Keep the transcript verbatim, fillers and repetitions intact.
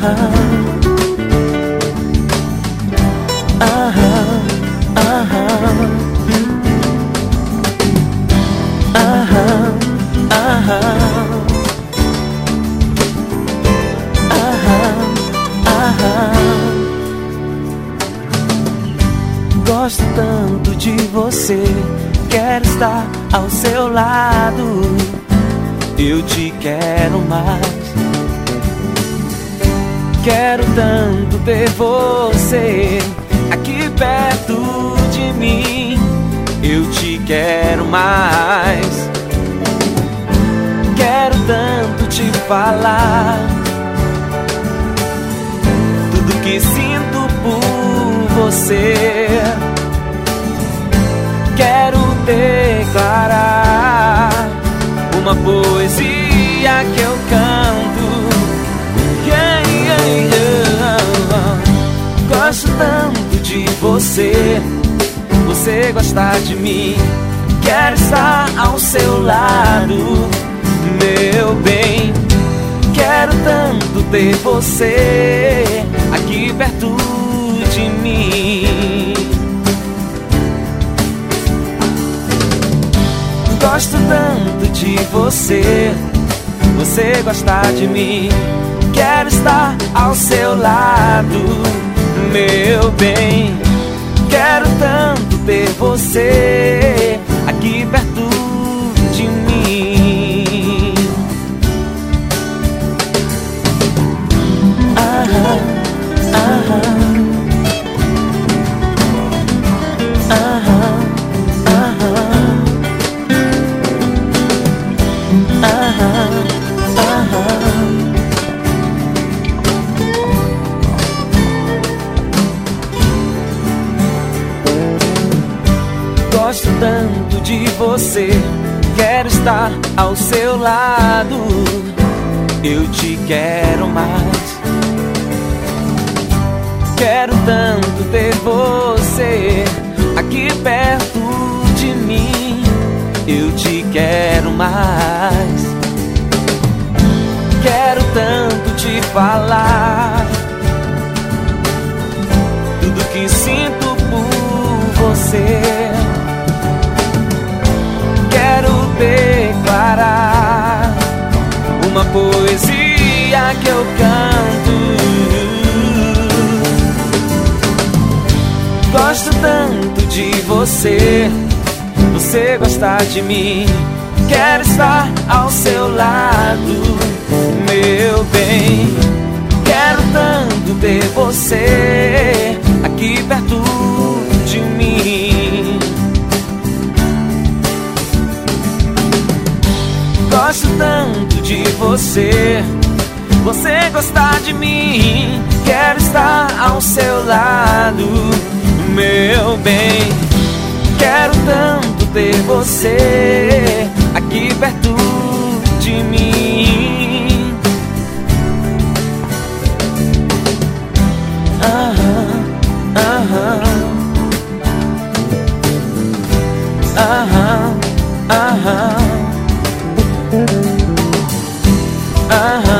aham, aham, aham, aham, aham, aham. Gosto tanto de você, quero estar ao seu lado. Eu te quero mais. Quero tanto ter você aqui perto de mim. Eu te quero mais. Quero tanto te falar tudo que sinto por você. Quero declarar uma poesia que eu canto. Yeah, yeah, yeah. Gosto tanto de você, você gosta de mim. Quero estar ao seu lado, meu bem. Quero tanto ter você aqui perto de mim. Gosto tanto de você, você gosta de mim. Quero estar ao seu lado, meu bem. Quero tanto ter você aqui perto de mim. Aham, aham, aham, aham, aham, aham. Gosto tanto de você, quero estar ao seu lado. Eu te quero mais. Quero tanto ter você aqui perto de mim. Eu te quero mais. Quero tanto te falar tudo que sinto por você. Quero declarar uma poesia que eu canto. Gosto tanto de você, você gosta de mim. Quero estar ao seu lado, meu bem. Quero tanto ter você aqui perto de mim. Gosto tanto de você, você gosta de mim. Quero estar ao seu lado, meu bem. Quero tanto ter você aqui perto de mim. Aham, aham, aham, aham, aham.